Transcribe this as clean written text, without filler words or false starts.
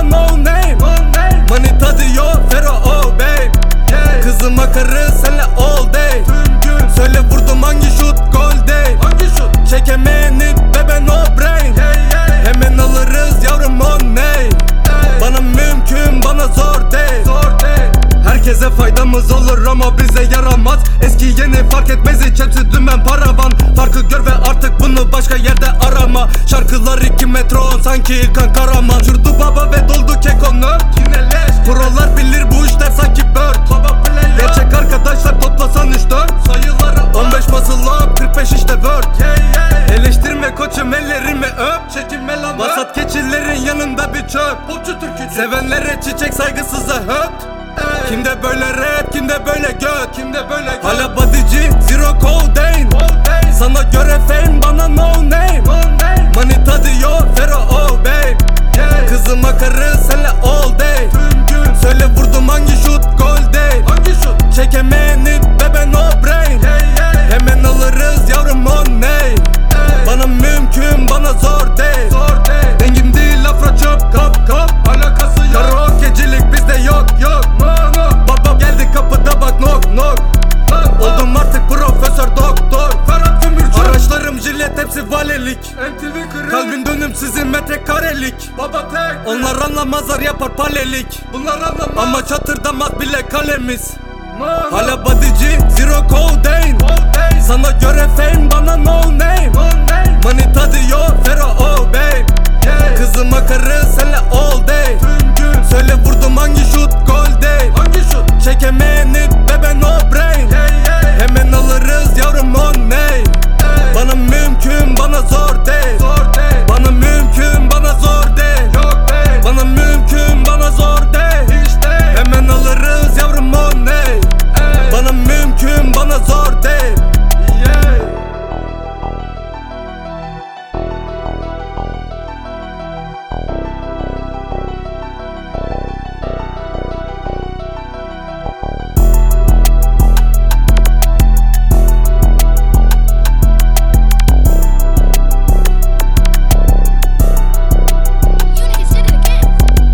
no name. Manita diyor Fero oh babe. Kızım akarı senle all day. Söyle vurdum hangi şut gol değil. Çekemeyeni bebe no brain. Hemen alırız yavrum on ney. Bana mümkün bana zor değil. Herkese faydamız olur ama bize yaramaz. Eski yeni fark etmez hiç hepsi dümen paravan. Farkı gör ve artık bunu başka yerde arama. Şarkılar 2 metro sanki İlkan Karaman. Şurdu baba ve doldu kekonu. Prolar bilir bu işler sanki bird. Gerçek arkadaşlar toplasan 3-4 sayılara 15 muscle up 45 işte word. Eleştirme koçum ellerimi öp. Çekinme lan vasat keçilerin yanında bir çöp. Sevenlere çiçek saygısıza höt. Kimde böyle rap, kimde böyle göt, kimde böyle göt. Hala bodyci, zero codeine. Sana göre fame, bana no name. Manita diyor, Fero oh babe. Kızım akarı senle all day. Söyle vurdum hangi şut gol değil. Çekemeyeni bebe no brain. Hemen alırız yavrum on ney. Bana mümkün bana zor değil. Dengim değil afro çöp kap kap. Alakası yok. Karaokecilik bizde yok. Baba geldi kapıda bak knock. Oldum artık profesör doktor. Araçlarım jilet hepsi valelik. Kalbin dönüm sizin metrekarelik. Onlar anlamazlar yapar palelik. Ama çatırdamaz bile kalemiz. Hala bodyci zero codeine. Sana göre fame bana no name. Manita diyor Fero oh babe. Kızım akarı senle all day.